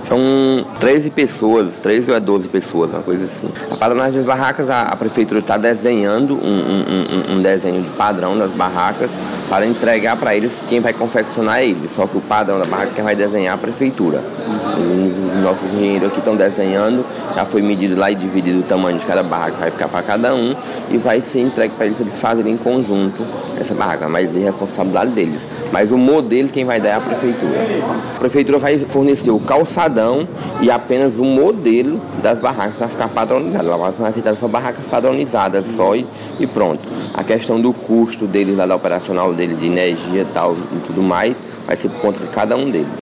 São 13 pessoas, 13 ou 12 pessoas, uma coisa assim. A padronagem das barracas, a prefeitura está desenhando um desenho de padrão das barracas para entregar para eles quem vai confeccionar eles. Só que o padrão da barraca quem vai desenhar é a prefeitura. Os nossos engenheiros aqui estão desenhando, já foi medido lá e dividido o tamanho de cada barraca, vai ficar para cada um e vai ser entregue para eles fazerem em conjunto essa barraca, mas é responsabilidade deles. Mas o modelo quem vai dar é a prefeitura. A prefeitura vai fornecer o calçadão e apenas o modelo das barracas para ficar padronizado. Ela vai aceitar só barracas padronizadas só e pronto. A questão do custo deles, lá da operacional deles, de energia e tal e tudo mais, vai ser por conta de cada um deles.